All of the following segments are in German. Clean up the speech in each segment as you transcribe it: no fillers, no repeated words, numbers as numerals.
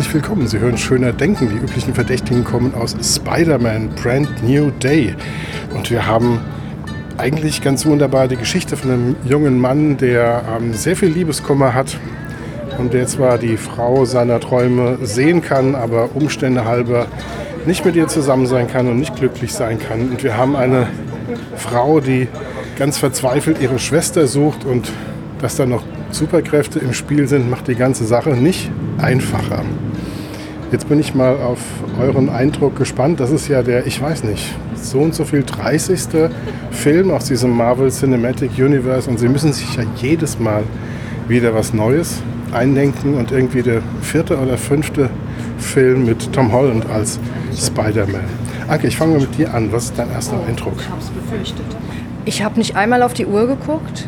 herzlich willkommen. Sie hören Schöner Denken. Die üblichen Verdächtigen kommen aus Spider-Man Brand New Day. Und wir haben eigentlich ganz wunderbar die Geschichte von einem jungen Mann, der sehr viel Liebeskummer hat und der zwar die Frau seiner Träume sehen kann, aber Umstände halber nicht mit ihr zusammen sein kann und nicht glücklich sein kann. Und wir haben eine Frau, die ganz verzweifelt ihre Schwester sucht, und dass da noch Superkräfte im Spiel sind, macht die ganze Sache nicht einfacher. Jetzt bin ich mal auf euren Eindruck gespannt. Das ist ja der, ich weiß nicht, so und so viel 30. Film aus diesem Marvel Cinematic Universe, und sie müssen sich ja jedes Mal wieder was Neues eindenken, und irgendwie der 4. oder 5. Film mit Tom Holland als Spider-Man. Anke, ich fange mal mit dir an. Was ist dein erster Eindruck? Ich habe es befürchtet. Ich habe nicht einmal auf die Uhr geguckt.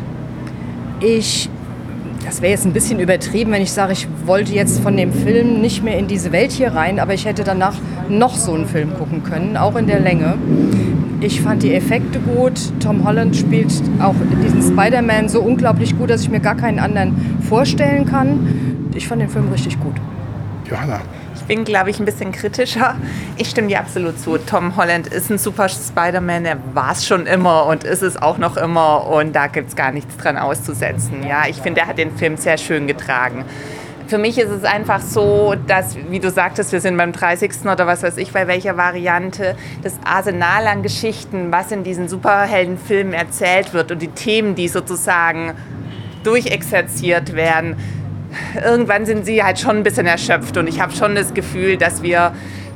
Das wäre jetzt ein bisschen übertrieben, wenn ich sage, ich wollte jetzt von dem Film nicht mehr in diese Welt hier rein, aber ich hätte danach noch so einen Film gucken können, auch in der Länge. Ich fand die Effekte gut. Tom Holland spielt auch diesen Spider-Man so unglaublich gut, dass ich mir gar keinen anderen vorstellen kann. Ich fand den Film richtig gut. Johanna. Ich bin, glaube ich, ein bisschen kritischer. Ich stimme dir absolut zu. Tom Holland ist ein super Spider-Man. Er war es schon immer und ist es auch noch immer. Und da gibt es gar nichts dran auszusetzen. Ja, ich finde, er hat den Film sehr schön getragen. Für mich ist es einfach so, dass, wie du sagtest, wir sind beim 30. oder was weiß ich, bei welcher Variante, das Arsenal an Geschichten, was in diesen Superheldenfilmen erzählt wird und die Themen, die sozusagen durchexerziert werden, irgendwann sind sie halt schon ein bisschen erschöpft, und ich habe schon das Gefühl, dass wir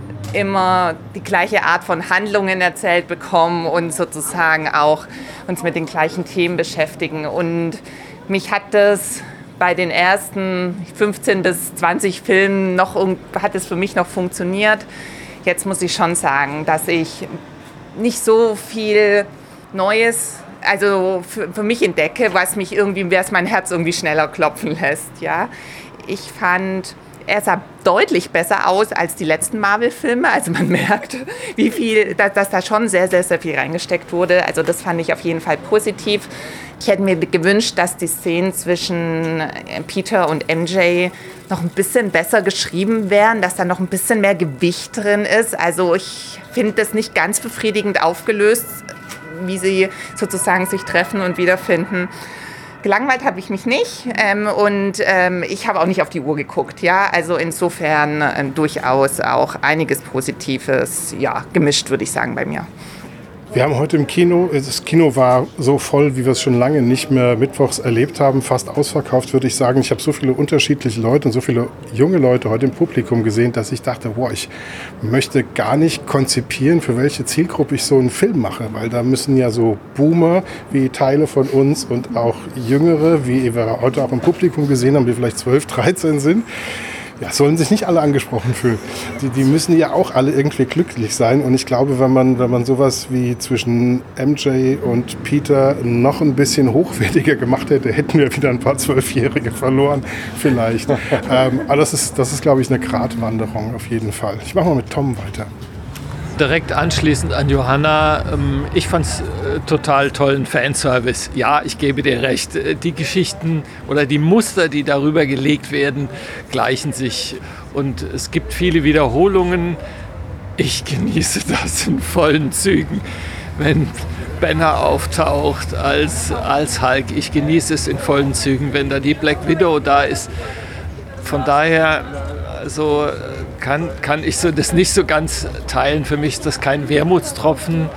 immer die gleiche Art von Handlungen erzählt bekommen und sozusagen auch uns mit den gleichen Themen beschäftigen. Und mich hat das bei den ersten 15 bis 20 Filmen hat es für mich noch funktioniert. Jetzt muss ich schon sagen, dass ich nicht so viel Neues für mich entdecke, was mein Herz irgendwie schneller klopfen lässt. Ja? Ich fand, er sah deutlich besser aus als die letzten Marvel-Filme. Also man merkt, dass da schon sehr, sehr, sehr viel reingesteckt wurde. Also das fand ich auf jeden Fall positiv. Ich hätte mir gewünscht, dass die Szenen zwischen Peter und MJ noch ein bisschen besser geschrieben wären, dass da noch ein bisschen mehr Gewicht drin ist. Also ich finde das nicht ganz befriedigend aufgelöst, wie sie sozusagen sich treffen und wiederfinden. Gelangweilt habe ich mich nicht, und ich habe auch nicht auf die Uhr geguckt. Ja? Also insofern durchaus auch einiges Positives, ja, gemischt, würde ich sagen, bei mir. Wir haben heute im Kino, das Kino war so voll, wie wir es schon lange nicht mehr mittwochs erlebt haben, fast ausverkauft, würde ich sagen. Ich habe so viele unterschiedliche Leute und so viele junge Leute heute im Publikum gesehen, dass ich dachte, ich möchte gar nicht konzipieren, für welche Zielgruppe ich so einen Film mache, weil da müssen ja so Boomer wie Teile von uns und auch Jüngere, wie wir heute auch im Publikum gesehen haben, die vielleicht 12, 13 sind, ja, sollen sich nicht alle angesprochen fühlen. Die müssen ja auch alle irgendwie glücklich sein. Und ich glaube, wenn man sowas wie zwischen MJ und Peter noch ein bisschen hochwertiger gemacht hätte, hätten wir wieder ein paar 12-Jährige verloren, vielleicht. Aber das ist, glaube ich, eine Gratwanderung auf jeden Fall. Ich mache mal mit Tom weiter. Direkt anschließend an Johanna, ich fand es total tollen Fanservice. Ja, ich gebe dir recht, die Geschichten oder die Muster, die darüber gelegt werden, gleichen sich. Und es gibt viele Wiederholungen. Ich genieße das in vollen Zügen, wenn Banner auftaucht als Hulk. Ich genieße es in vollen Zügen, wenn da die Black Widow da ist. Von daher, also kann ich das nicht so ganz teilen. Für mich ist das kein Wermutstropfen.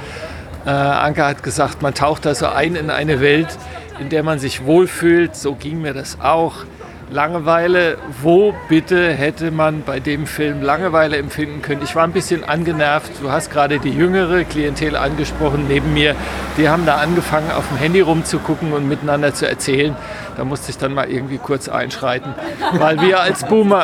Anke hat gesagt, man taucht da so ein in eine Welt, in der man sich wohlfühlt. So ging mir das auch. Langeweile, wo bitte hätte man bei dem Film Langeweile empfinden können? Ich war ein bisschen angenervt. Du hast gerade die jüngere Klientel angesprochen neben mir. Die haben da angefangen, auf dem Handy rumzugucken und miteinander zu erzählen. Da musste ich dann mal irgendwie kurz einschreiten, weil wir als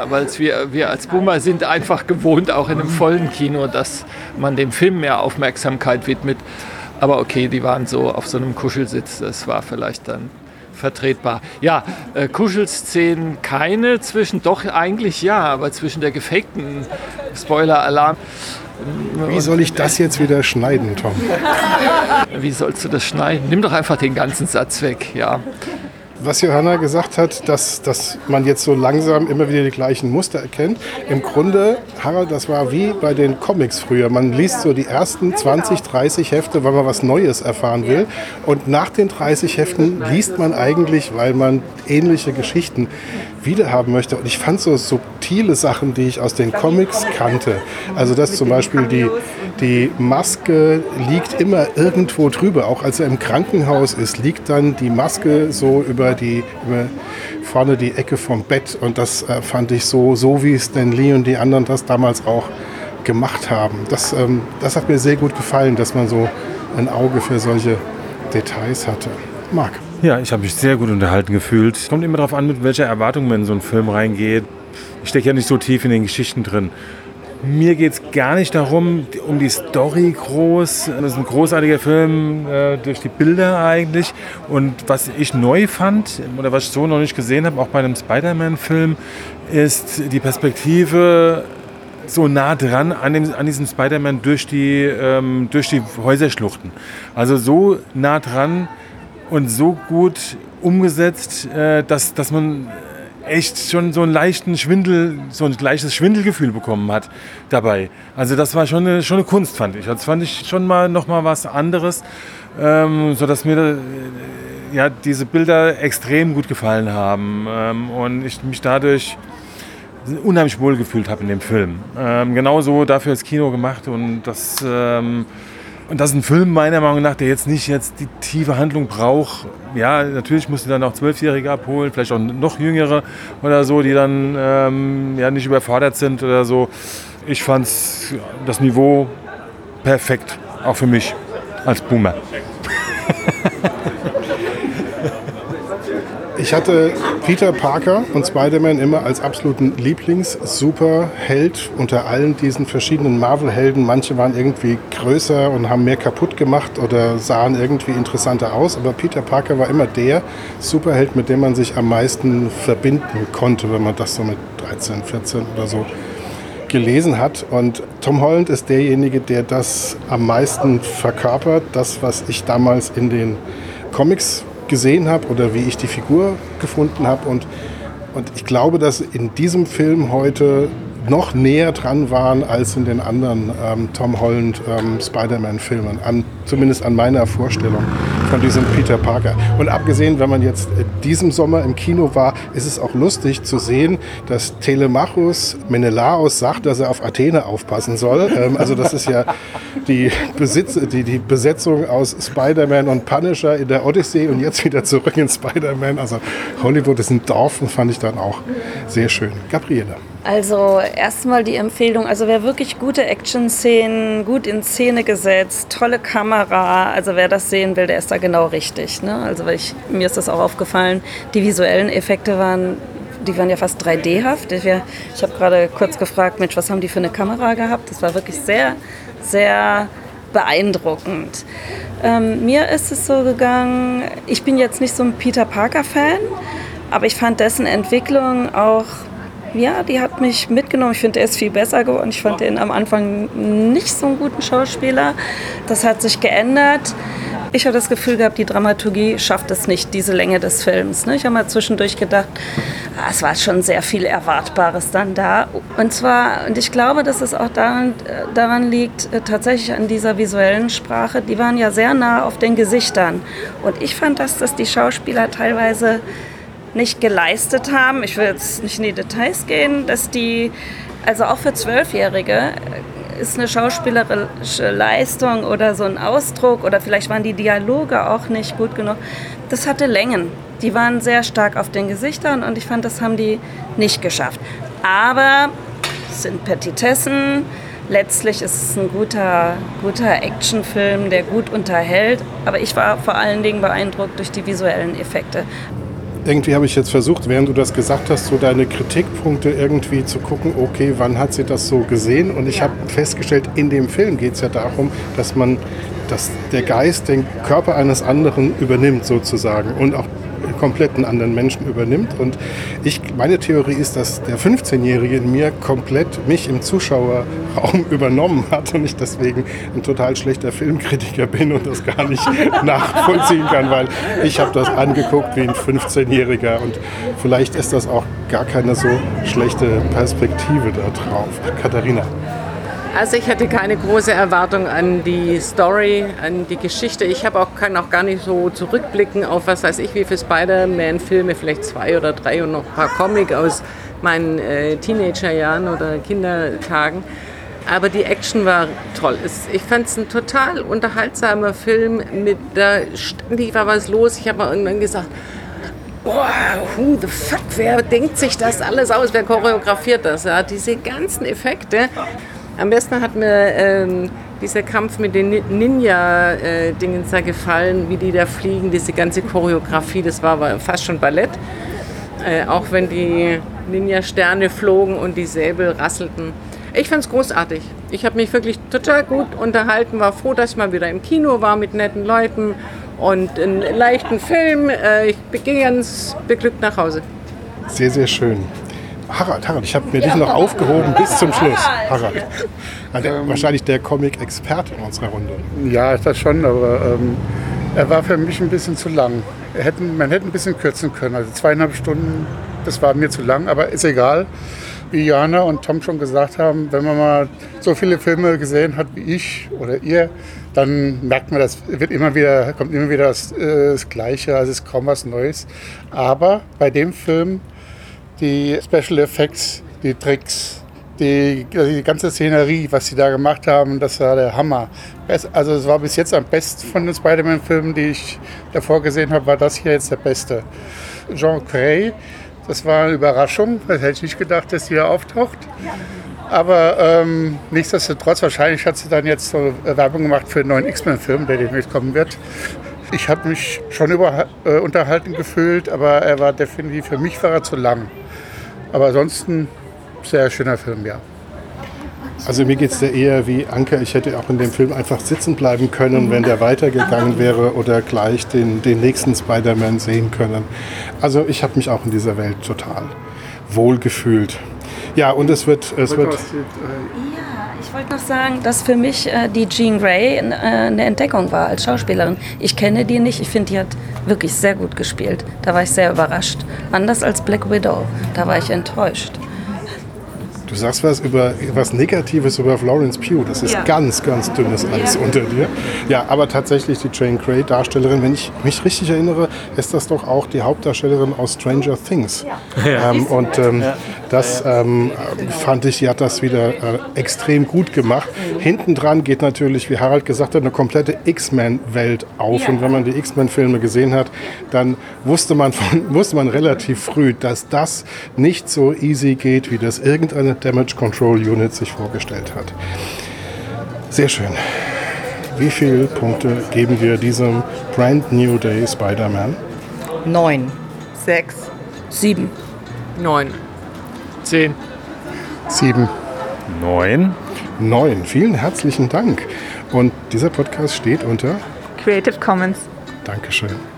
Boomer sind einfach gewohnt, auch in einem vollen Kino, dass man dem Film mehr Aufmerksamkeit widmet. Aber okay, die waren so auf so einem Kuschelsitz. Das war vielleicht dann vertretbar. Ja, Kuschelszenen keine doch eigentlich ja, aber zwischen der gefakten Spoiler-Alarm. Wie soll ich das jetzt wieder schneiden, Tom? Wie sollst du das schneiden? Nimm doch einfach den ganzen Satz weg, ja. Was Johanna gesagt hat, dass man jetzt so langsam immer wieder die gleichen Muster erkennt. Im Grunde, Harald, das war wie bei den Comics früher. Man liest so die ersten 20, 30 Hefte, weil man was Neues erfahren will. Und nach den 30 Heften liest man eigentlich, weil man ähnliche Geschichten wiederhaben möchte. Und ich fand so subtile Sachen, die ich aus den Comics kannte. Also dass zum Beispiel die Maske liegt immer irgendwo drüber. Auch als er im Krankenhaus ist, liegt dann die Maske so über vorne die Ecke vom Bett. Und das fand ich so wie Stan Lee und die anderen das damals auch gemacht haben. Das hat mir sehr gut gefallen, dass man so ein Auge für solche Details hatte. Marc? Ja, ich habe mich sehr gut unterhalten gefühlt. Es kommt immer darauf an, mit welcher Erwartung man in so einen Film reingeht. Ich stecke ja nicht so tief in den Geschichten drin. Mir geht es gar nicht darum, um die Story groß. Das ist ein großartiger Film durch die Bilder eigentlich. Und was ich neu fand, oder was ich so noch nicht gesehen habe, auch bei einem Spider-Man-Film, ist die Perspektive so nah dran an diesem Spider-Man durch die Häuserschluchten. Also so nah dran und so gut umgesetzt, dass man echt schon so einen leichten Schwindel, so ein leichtes Schwindelgefühl bekommen hat dabei. Also das war schon eine Kunst, fand ich. Das fand ich schon noch mal was anderes, sodass mir diese Bilder extrem gut gefallen haben und ich mich dadurch unheimlich wohl gefühlt habe in dem Film. Genauso dafür ist Kino gemacht und das ist ein Film meiner Meinung nach, der jetzt nicht die tiefe Handlung braucht. Ja, natürlich musst du dann auch 12-Jährige abholen, vielleicht auch noch Jüngere oder so, die dann nicht überfordert sind oder so. Ich fand das Niveau perfekt, auch für mich als Boomer. Ich hatte Peter Parker und Spider-Man immer als absoluten Lieblings-Superheld unter allen diesen verschiedenen Marvel-Helden. Manche waren irgendwie größer und haben mehr kaputt gemacht oder sahen irgendwie interessanter aus. Aber Peter Parker war immer der Superheld, mit dem man sich am meisten verbinden konnte, wenn man das so mit 13, 14 oder so gelesen hat. Und Tom Holland ist derjenige, der das am meisten verkörpert. Das, was ich damals in den Comics gesehen habe oder wie ich die Figur gefunden habe. Und ich glaube, dass in diesem Film heute noch näher dran waren als in den anderen Tom Holland Spider-Man-Filmen, zumindest an meiner Vorstellung von diesem Peter Parker. Und abgesehen, wenn man jetzt diesem Sommer im Kino war, ist es auch lustig zu sehen, dass Telemachus Menelaos sagt, dass er auf Athene aufpassen soll. Also das ist ja die Besetzung aus Spider-Man und Punisher in der Odyssey und jetzt wieder zurück in Spider-Man. Also Hollywood ist ein Dorf und fand ich dann auch sehr schön. Gabriele. Also erstmal die Empfehlung, also wer wirklich gute Action-Szenen, gut in Szene gesetzt, tolle Kamera, also wer das sehen will, der ist da genau richtig. Ne? Also mir ist das auch aufgefallen, die visuellen Effekte waren ja fast 3D-haft. Ich habe gerade kurz gefragt, Mensch, was haben die für eine Kamera gehabt? Das war wirklich sehr, sehr beeindruckend. Mir ist es so gegangen, ich bin jetzt nicht so ein Peter Parker-Fan, aber ich fand dessen Entwicklung auch, ja, die hat mich mitgenommen. Ich finde, er ist viel besser geworden. Ich fand den am Anfang nicht so einen guten Schauspieler. Das hat sich geändert. Ich habe das Gefühl gehabt, die Dramaturgie schafft es nicht, diese Länge des Films. Ich habe mal zwischendurch gedacht, es war schon sehr viel Erwartbares dann da. Und ich glaube, dass es auch daran liegt, tatsächlich an dieser visuellen Sprache. Die waren ja sehr nah auf den Gesichtern. Und ich fand, dass das die Schauspieler teilweise nicht geleistet haben. Ich will jetzt nicht in die Details gehen, dass die, also auch für 12-Jährige ist eine schauspielerische Leistung oder so ein Ausdruck oder vielleicht waren die Dialoge auch nicht gut genug. Das hatte Längen. Die waren sehr stark auf den Gesichtern und ich fand, das haben die nicht geschafft. Aber es sind Petitessen. Letztlich ist es ein guter Actionfilm, der gut unterhält. Aber ich war vor allen Dingen beeindruckt durch die visuellen Effekte. Irgendwie habe ich jetzt versucht, während du das gesagt hast, so deine Kritikpunkte irgendwie zu gucken, okay, wann hat sie das so gesehen? Und ich habe festgestellt, in dem Film geht es ja darum, dass der Geist den Körper eines anderen übernimmt sozusagen und auch komplett einen anderen Menschen übernimmt. Und meine Theorie ist, dass der 15-Jährige in mir komplett mich im Zuschauerraum übernommen hat und ich deswegen ein total schlechter Filmkritiker bin und das gar nicht nachvollziehen kann, weil ich habe das angeguckt wie ein 15-Jähriger und vielleicht ist das auch gar keine so schlechte Perspektive da drauf. Katharina. Also ich hatte keine große Erwartung an die Story, an die Geschichte. Ich kann auch gar nicht so zurückblicken auf, was weiß ich, wie viele Spider-Man-Filme, vielleicht 2 oder 3 und noch ein paar Comic aus meinen Teenagerjahren oder Kindertagen. Aber die Action war toll. Ich fand es ein total unterhaltsamer Film. Da ständig war was los. Ich habe mal irgendwann gesagt, boah, who the fuck, wer denkt sich das alles aus? Wer choreografiert das? Ja, diese ganzen Effekte. Am besten hat mir dieser Kampf mit den Ninja-Dingens da gefallen, wie die da fliegen, diese ganze Choreografie, das war fast schon Ballett. Auch wenn die Ninja-Sterne flogen und die Säbel rasselten. Ich fand es großartig. Ich habe mich wirklich total gut unterhalten, war froh, dass ich mal wieder im Kino war mit netten Leuten und einen leichten Film. Ich gehe ganz beglückt nach Hause. Sehr, sehr schön. Harald, ich habe mir dich noch aufgehoben bis zum Schluss. Harald, wahrscheinlich der Comic-Experte in unserer Runde. Ja, ist das schon, aber er war für mich ein bisschen zu lang. Man hätte ein bisschen kürzen können. Also 2,5 Stunden, das war mir zu lang, aber ist egal. Wie Johanna und Tom schon gesagt haben, wenn man mal so viele Filme gesehen hat wie ich oder ihr, dann merkt man, das kommt immer wieder das Gleiche, also es ist kaum was Neues. Aber bei dem Film, die Special Effects, die Tricks, die ganze Szenerie, was sie da gemacht haben, das war der Hammer. Also es war bis jetzt am besten von den Spider-Man-Filmen, die ich davor gesehen habe, war das hier jetzt der beste. Jean Grey, das war eine Überraschung, das hätte ich nicht gedacht, dass sie hier auftaucht. Aber nichtsdestotrotz, wahrscheinlich hat sie dann jetzt so Werbung gemacht für einen neuen X-Men-Film, der demnächst kommen wird. Ich habe mich schon unterhalten gefühlt, aber er war definitiv, für mich war er zu lang. Aber ansonsten sehr schöner Film, ja. Also mir geht es eher wie Anke, ich hätte auch in dem Film einfach sitzen bleiben können, wenn der weitergegangen wäre oder gleich den nächsten Spider-Man sehen können. Also ich habe mich auch in dieser Welt total wohl gefühlt. Ja, und es wird ich wollte noch sagen, dass für mich die Jean Grey eine Entdeckung war als Schauspielerin. Ich kenne die nicht, ich finde, die hat wirklich sehr gut gespielt. Da war ich sehr überrascht. Anders als Black Widow, da war ich enttäuscht. Du sagst was Negatives über Florence Pugh. Das ist ganz, ganz dünnes Eis unter dir. Ja, aber tatsächlich die Jean Grey-Darstellerin, wenn ich mich richtig erinnere, ist das doch auch die Hauptdarstellerin aus Stranger Things. Ja. Das fand ich, sie hat das wieder extrem gut gemacht. Hinten dran geht natürlich, wie Harald gesagt hat, eine komplette X-Men-Welt auf. Ja. Und wenn man die X-Men-Filme gesehen hat, dann wusste man relativ früh, dass das nicht so easy geht, wie das irgendeine Damage Control Unit sich vorgestellt hat. Sehr schön. Wie viele Punkte geben wir diesem Brand New Day Spider-Man? 9. 6. 7. 9. 10. 7. 9. 9. Vielen herzlichen Dank. Und dieser Podcast steht unter Creative Commons. Dankeschön.